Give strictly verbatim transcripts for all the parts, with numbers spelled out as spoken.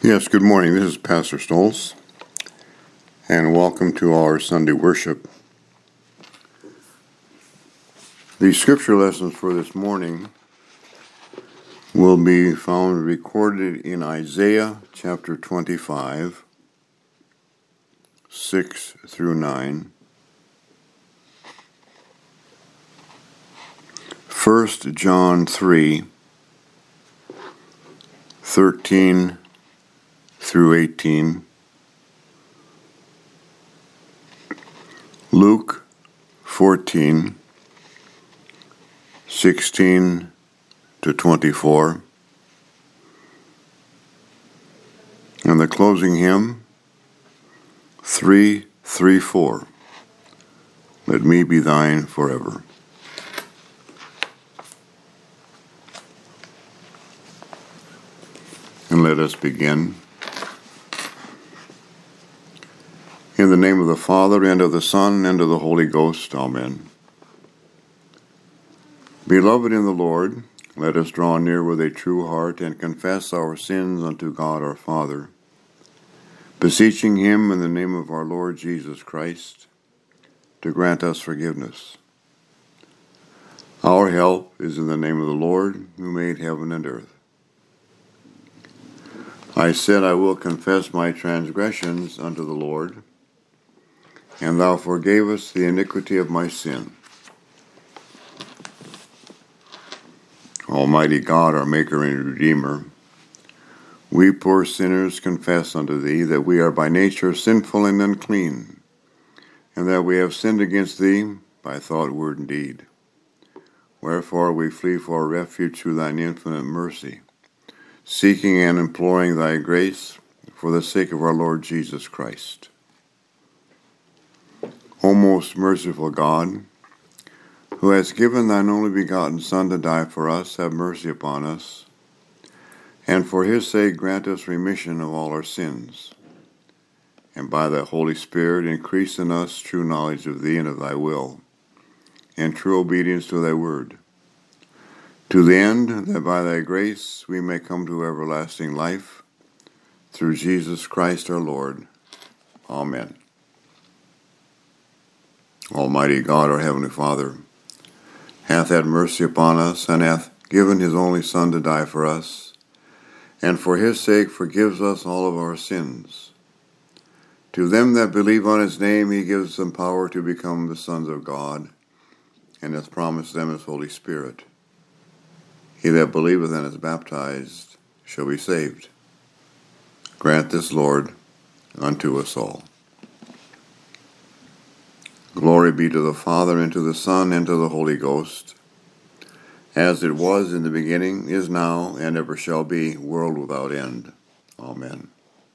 Yes, good morning. This is Pastor Stolz, and welcome to our Sunday worship. The scripture lessons for this morning will be found recorded in Isaiah chapter twenty-five, six through nine, First John three, thirteen through eighteen, Luke fourteen, sixteen to twenty-four, and the closing hymn, three three four, Let Me Be Thine Forever. And let us begin. In the name of the Father, and of the Son, and of the Holy Ghost. Amen. Beloved in the Lord, let us draw near with a true heart and confess our sins unto God our Father, beseeching Him in the name of our Lord Jesus Christ to grant us forgiveness. Our help is in the name of the Lord, who made heaven and earth. I said, I will confess my transgressions unto the Lord, and thou forgavest the iniquity of my sin. Almighty God, our Maker and Redeemer, we poor sinners confess unto Thee that we are by nature sinful and unclean, and that we have sinned against Thee by thought, word, and deed. Wherefore we flee for refuge through Thine infinite mercy, seeking and imploring Thy grace for the sake of our Lord Jesus Christ. O most merciful God, who hast given Thine only begotten Son to die for us, have mercy upon us, and for His sake grant us remission of all our sins, and by Thy Holy Spirit increase in us true knowledge of Thee and of Thy will, and true obedience to Thy word, to the end that by Thy grace we may come to everlasting life, through Jesus Christ our Lord. Amen. Almighty God, our Heavenly Father, hath had mercy upon us, and hath given His only Son to die for us, and for His sake forgives us all of our sins. To them that believe on His name He gives them power to become the sons of God, and hath promised them His Holy Spirit. He that believeth and is baptized shall be saved. Grant this, Lord, unto us all. Glory be to the Father, and to the Son, and to the Holy Ghost, as it was in the beginning, is now, and ever shall be, world without end. Amen.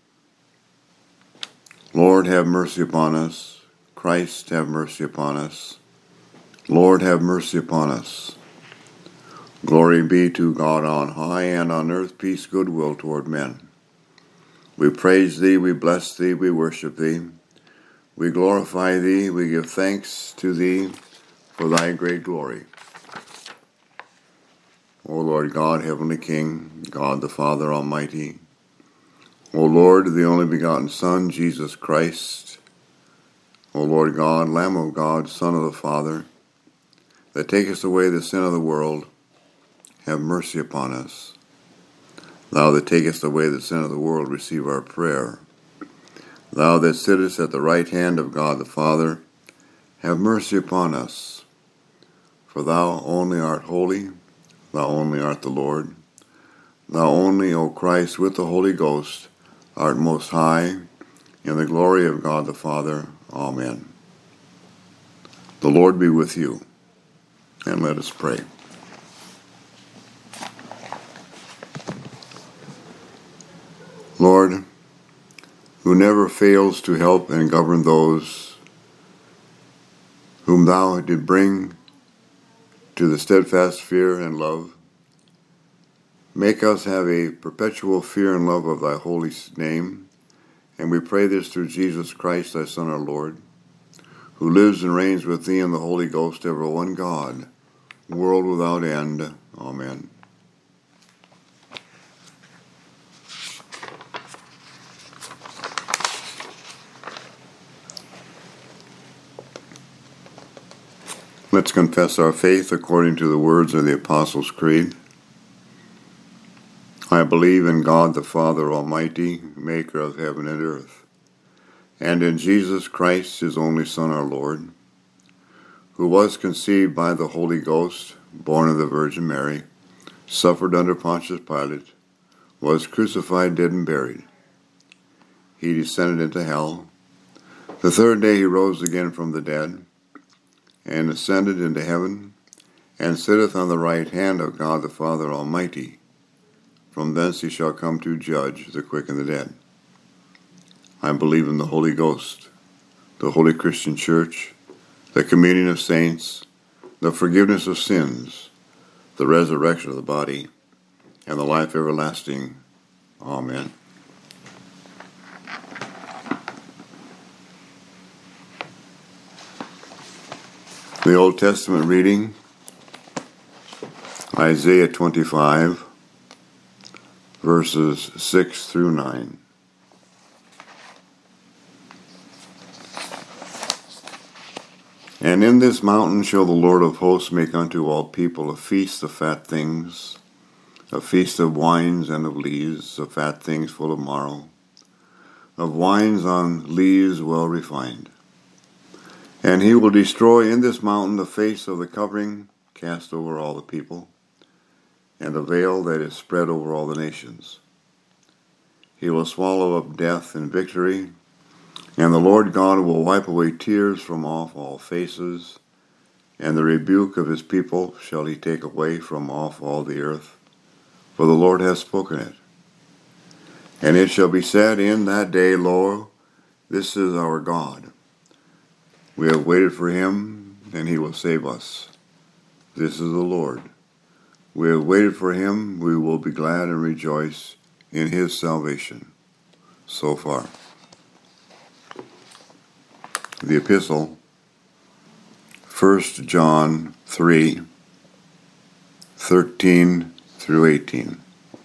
Lord, have mercy upon us. Christ, have mercy upon us. Lord, have mercy upon us. Glory be to God on high, and on earth peace, goodwill toward men. We praise Thee, we bless Thee, we worship Thee. We glorify Thee, we give thanks to Thee for Thy great glory. O Lord God, Heavenly King, God the Father Almighty, O Lord, the only begotten Son, Jesus Christ, O Lord God, Lamb of God, Son of the Father, that takest away the sin of the world, have mercy upon us. Thou that takest away the sin of the world, receive our prayer. Thou that sittest at the right hand of God the Father, have mercy upon us. For Thou only art holy, Thou only art the Lord. Thou only, O Christ, with the Holy Ghost, art most high, in the glory of God the Father. Amen. The Lord be with you, and let us pray. Lord, who never fails to help and govern those whom Thou did bring to the steadfast fear and love, make us have a perpetual fear and love of Thy holy name, and we pray this through Jesus Christ, Thy Son, our Lord, who lives and reigns with Thee in the Holy Ghost, ever one God, world without end. Amen. Let's confess our faith according to the words of the Apostles' Creed. I believe in God the Father Almighty, maker of heaven and earth, and in Jesus Christ, his only Son, our Lord, who was conceived by the Holy Ghost, born of the Virgin Mary, suffered under Pontius Pilate, was crucified, dead, and buried. He descended into hell. The third day he rose again from the dead, and ascended into heaven, and sitteth on the right hand of God the Father Almighty. From thence he shall come to judge the quick and the dead. I believe in the Holy Ghost, the holy Christian Church, the communion of saints, the forgiveness of sins, the resurrection of the body, and the life everlasting. Amen. The Old Testament reading, Isaiah twenty-five, verses six through nine. And in this mountain shall the Lord of hosts make unto all people a feast of fat things, a feast of wines and of lees, of fat things full of marrow, of wines on lees well refined. And he will destroy in this mountain the face of the covering cast over all the people, and the veil that is spread over all the nations. He will swallow up death in victory, and the Lord God will wipe away tears from off all faces, and the rebuke of his people shall he take away from off all the earth, for the Lord hath spoken it. And it shall be said in that day, Lo, this is our God. We have waited for him, and he will save us. This is the Lord. We have waited for him, we will be glad and rejoice in his salvation. So far. The Epistle, First John three, thirteen through eighteen.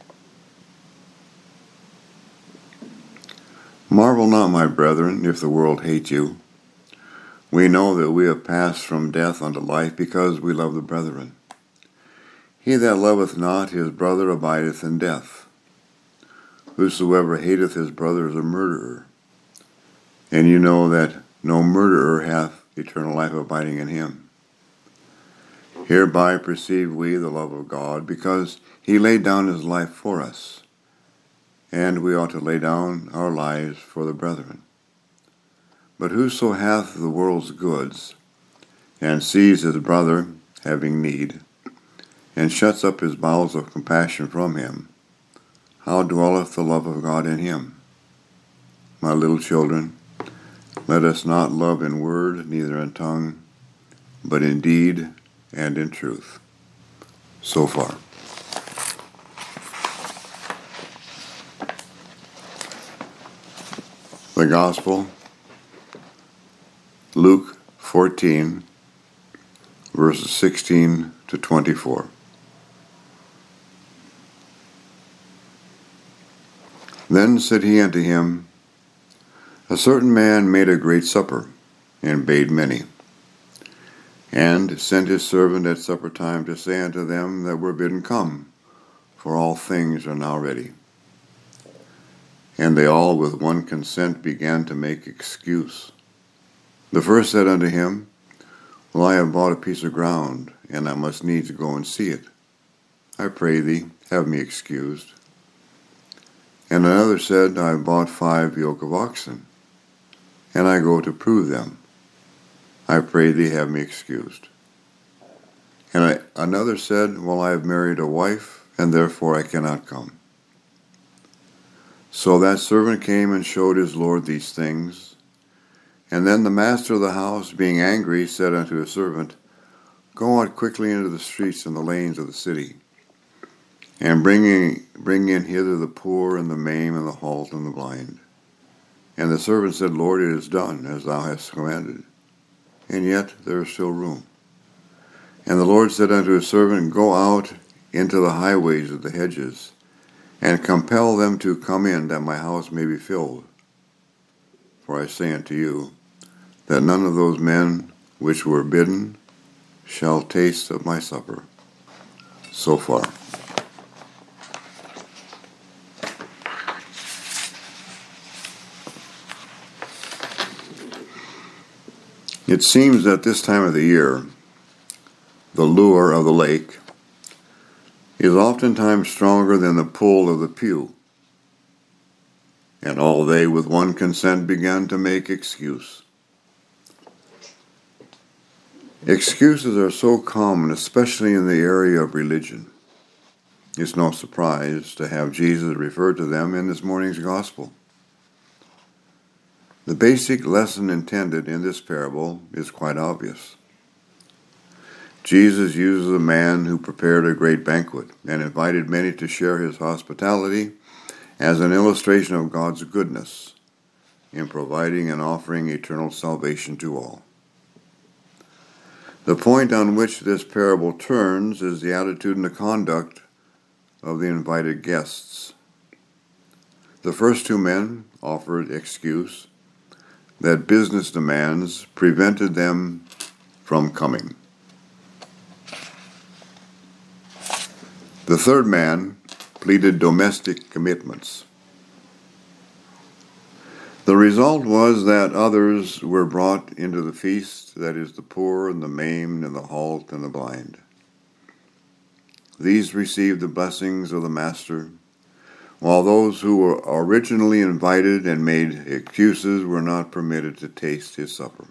Marvel not, my brethren, if the world hate you. We know that we have passed from death unto life, because we love the brethren. He that loveth not his brother abideth in death. Whosoever hateth his brother is a murderer. And you know that no murderer hath eternal life abiding in him. Hereby perceive we the love of God, because he laid down his life for us, and we ought to lay down our lives for the brethren. But whoso hath the world's goods, and sees his brother having need, and shuts up his bowels of compassion from him, how dwelleth the love of God in him? My little children, let us not love in word, neither in tongue, but in deed and in truth. So far. The Gospel, Luke fourteen, verses sixteen to twenty-four. Then said he unto him, A certain man made a great supper, and bade many, and sent his servant at supper time to say unto them that were bidden, Come, for all things are now ready. And they all with one consent began to make excuse. The first said unto him, Well, I have bought a piece of ground, and I must needs go and see it. I pray thee, have me excused. And another said, I have bought five yoke of oxen, and I go to prove them. I pray thee, have me excused. And I, another said, Well, I have married a wife, and therefore I cannot come. So that servant came and showed his lord these things. And then the master of the house, being angry, said unto his servant, Go out quickly into the streets and the lanes of the city, and bring in, bring in hither the poor and the maimed and the halt and the blind. And the servant said, Lord, it is done, as thou hast commanded, and yet there is still room. And the Lord said unto his servant, Go out into the highways of the hedges, and compel them to come in, that my house may be filled. For I say unto you, that none of those men which were bidden shall taste of my supper. So far. It seems that this time of the year, the lure of the lake is oftentimes stronger than the pull of the pew, and all they with one consent began to make excuse. Excuses are so common, especially in the area of religion. It's no surprise to have Jesus refer to them in this morning's gospel. The basic lesson intended in this parable is quite obvious. Jesus uses a man who prepared a great banquet and invited many to share his hospitality as an illustration of God's goodness in providing and offering eternal salvation to all. The point on which this parable turns is the attitude and the conduct of the invited guests. The first two men offered excuse that business demands prevented them from coming. The third man pleaded domestic commitments. The result was that others were brought into the feast, that is, the poor and the maimed and the halt and the blind. These received the blessings of the Master, while those who were originally invited and made excuses were not permitted to taste his supper.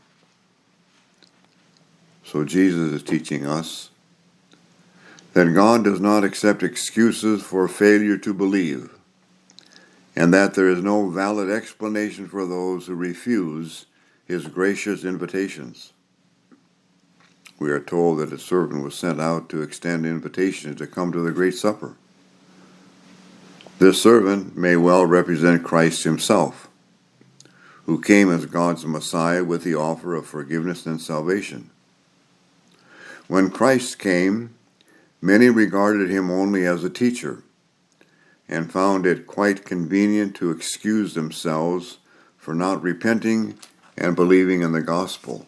So Jesus is teaching us that God does not accept excuses for failure to believe, and that there is no valid explanation for those who refuse his gracious invitations. We are told that a servant was sent out to extend invitations to come to the great supper. This servant may well represent Christ himself, who came as God's Messiah with the offer of forgiveness and salvation. When Christ came, many regarded him only as a teacher and found it quite convenient to excuse themselves for not repenting and believing in the gospel.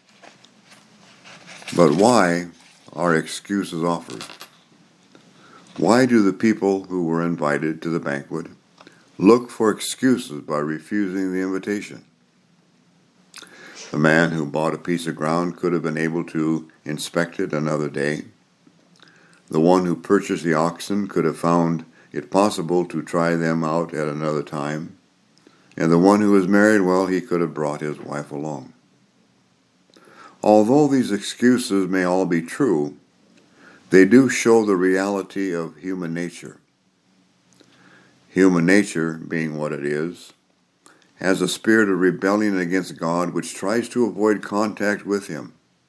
But why are excuses offered? Why do the people who were invited to the banquet look for excuses by refusing the invitation? The man who bought a piece of ground could have been able to inspect it another day. The one who purchased the oxen could have found it possible to try them out at another time. And the one who was married, well, he could have brought his wife along. Although these excuses may all be true, they do show the reality of human nature. Human nature, being what it is, has a spirit of rebellion against God which tries to avoid contact with him.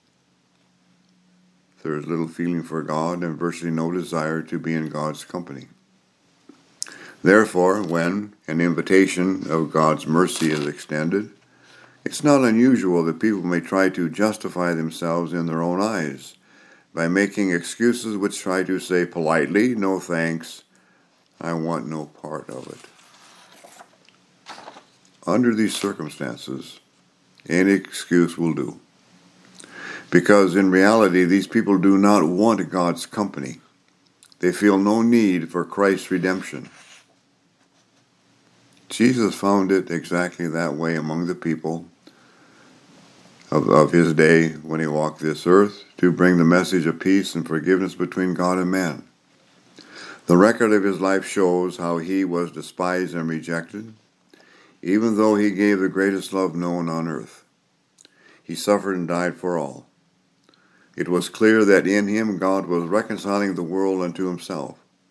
There is little feeling for God and virtually no desire to be in God's company. Therefore, when an invitation of God's mercy is extended, it's not unusual that people may try to justify themselves in their own eyes by making excuses which try to say politely, "No thanks, I want no part of it." Under these circumstances, any excuse will do. Because in reality, these people do not want God's company. They feel no need for Christ's redemption. Jesus found it exactly that way among the people Of, of his day when he walked this earth to bring the message of peace and forgiveness between God and man. The record of his life shows how he was despised and rejected, even though he gave the greatest love known on earth. He suffered and died for all. It was clear that in him God was reconciling the world unto himself.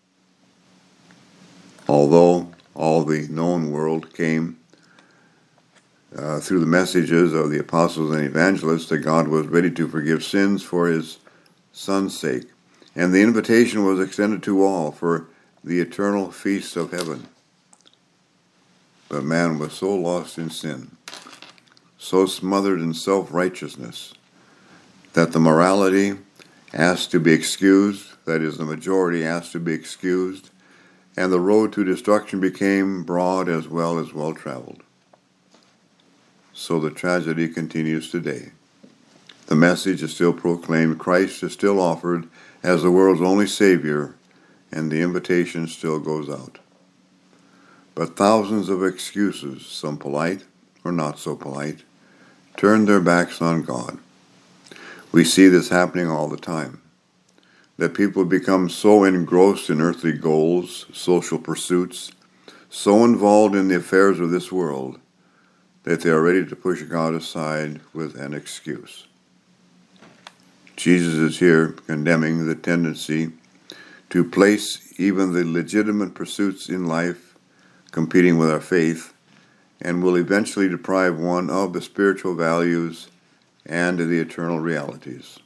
Although all the known world came Uh, through the messages of the apostles and evangelists that God was ready to forgive sins for his Son's sake. And the invitation was extended to all for the eternal feast of heaven. But man was so lost in sin, so smothered in self-righteousness, that the morality asked to be excused, that is, the majority asked to be excused, and the road to destruction became broad as well as well-traveled. So the tragedy continues today. The The message is still proclaimed, Christ is still offered as the world's only Savior, and the invitation still goes out. But thousands of excuses, some polite or not so polite, turn their backs on God. We see this happening all the time, that people become so engrossed in earthly goals, social pursuits, so involved in the affairs of this world, that they are ready to push God aside with an excuse. Jesus is here condemning the tendency to place even the legitimate pursuits in life competing with our faith, and will eventually deprive one of the spiritual values and the eternal realities.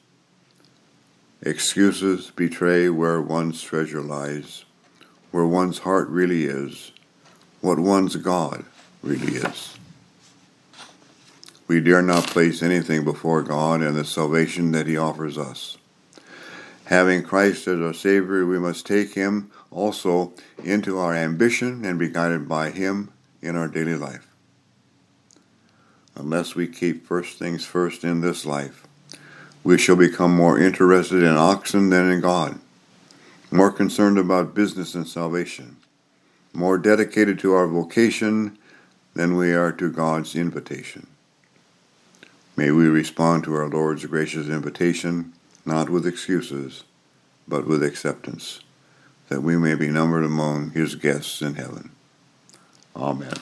Excuses betray where one's treasure lies, where one's heart really is, what one's God really is. We dare not place anything before God and the salvation that He offers us. Having Christ as our Savior, we must take Him also into our ambition and be guided by Him in our daily life. Unless we keep first things first in this life, we shall become more interested in oxen than in God, more concerned about business and salvation, more dedicated to our vocation than we are to God's invitation. May we respond to our Lord's gracious invitation, not with excuses, but with acceptance, that we may be numbered among His guests in heaven. Amen.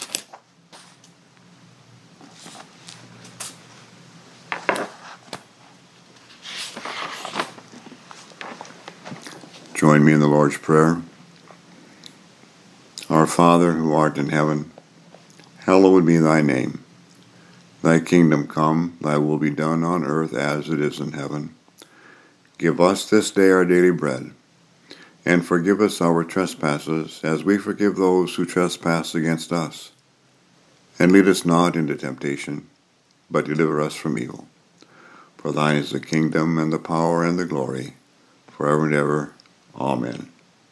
Join me in the Lord's Prayer. Our Father, who art in heaven, hallowed be thy name. Thy kingdom come, thy will be done on earth as it is in heaven. Give us this day our daily bread, and forgive us our trespasses, as we forgive those who trespass against us. And lead us not into temptation, but deliver us from evil. For thine is the kingdom, and the power, and the glory, forever and ever. Amen.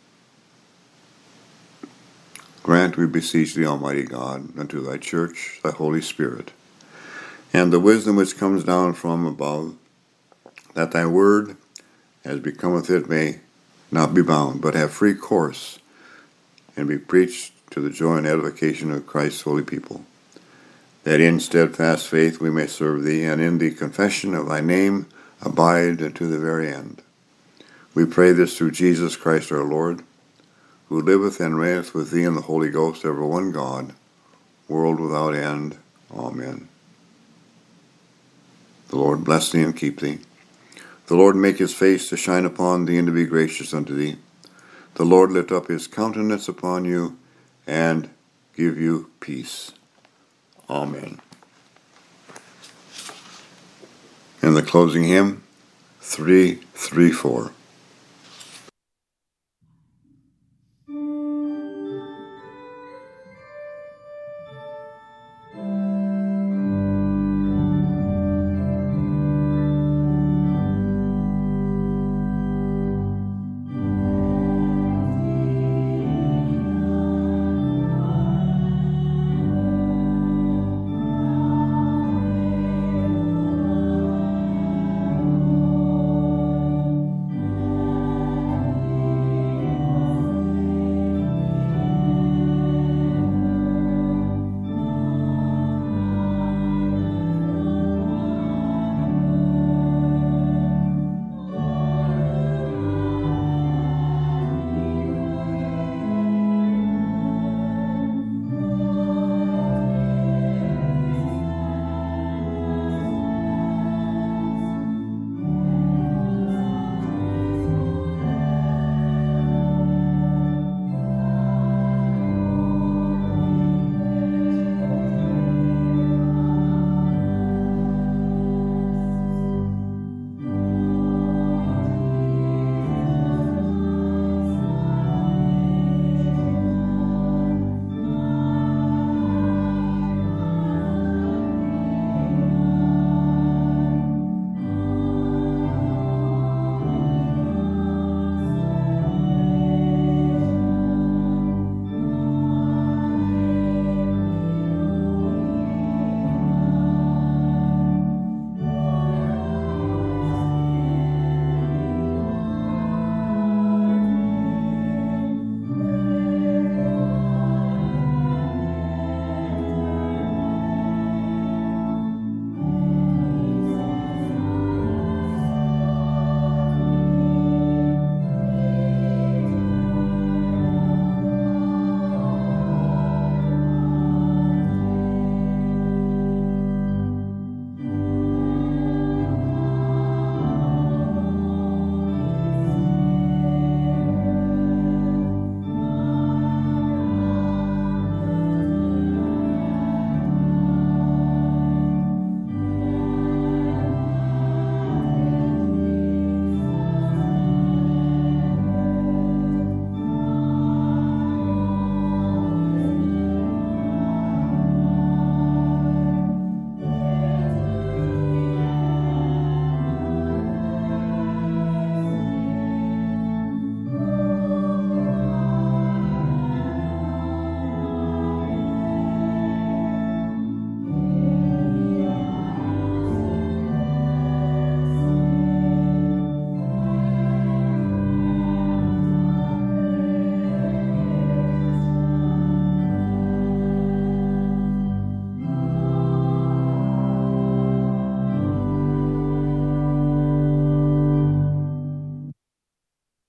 Grant, we beseech thee, Almighty God, unto thy church, thy Holy Spirit, and the wisdom which comes down from above, that thy word, as becometh it, may not be bound, but have free course, and be preached to the joy and edification of Christ's holy people, that in steadfast faith we may serve thee, and in the confession of thy name abide unto the very end. We pray this through Jesus Christ our Lord, who liveth and reigneth with thee in the Holy Ghost, ever one God, world without end. Amen. The Lord bless thee and keep thee. The Lord make his face to shine upon thee and to be gracious unto thee. The Lord lift up his countenance upon you and give you peace. Amen. And the closing hymn, three three four.